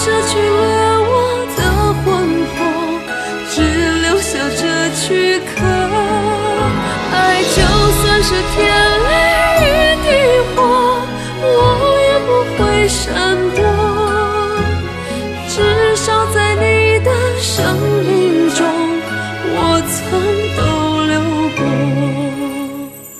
舍去了我的魂魄，只留下这躯壳。爱就算是天